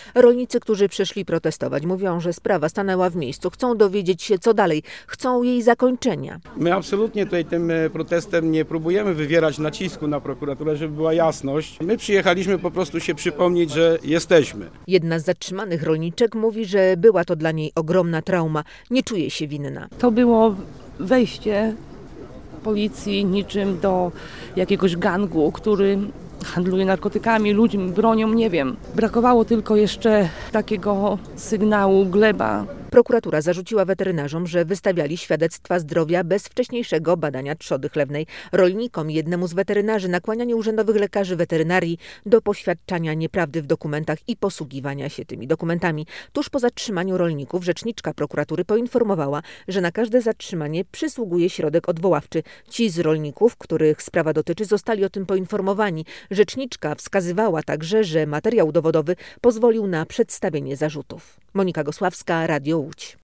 Rolnicy, którzy przyszli protestować, mówią, że sprawa stanęła w miejscu. Chcą dowiedzieć się, co dalej. Chcą jej zakończenia. My absolutnie tutaj tym protestem nie próbujemy wywierać nacisku na prokuraturę, żeby była jasność. My przyjechaliśmy po prostu się przypomnieć, że jesteśmy. Jedna z zatrzymanych rolniczek mówi, że była to dla niej ogromna trauma. Nie czuje się winna. To było wejście policji niczym do jakiegoś gangu, który handluje narkotykami, ludźmi, bronią, nie wiem. Brakowało tylko jeszcze takiego sygnału gleba. Prokuratura zarzuciła weterynarzom, że wystawiali świadectwa zdrowia bez wcześniejszego badania trzody chlewnej. Rolnikom i jednemu z weterynarzy nakłanianie urzędowych lekarzy weterynarii do poświadczania nieprawdy w dokumentach i posługiwania się tymi dokumentami. Tuż po zatrzymaniu rolników rzeczniczka prokuratury poinformowała, że na każde zatrzymanie przysługuje środek odwoławczy. Ci z rolników, których sprawa dotyczy, zostali o tym poinformowani. Rzeczniczka wskazywała także, że materiał dowodowy pozwolił na przedstawienie zarzutów. Monika Gosławska, Radio Łódź.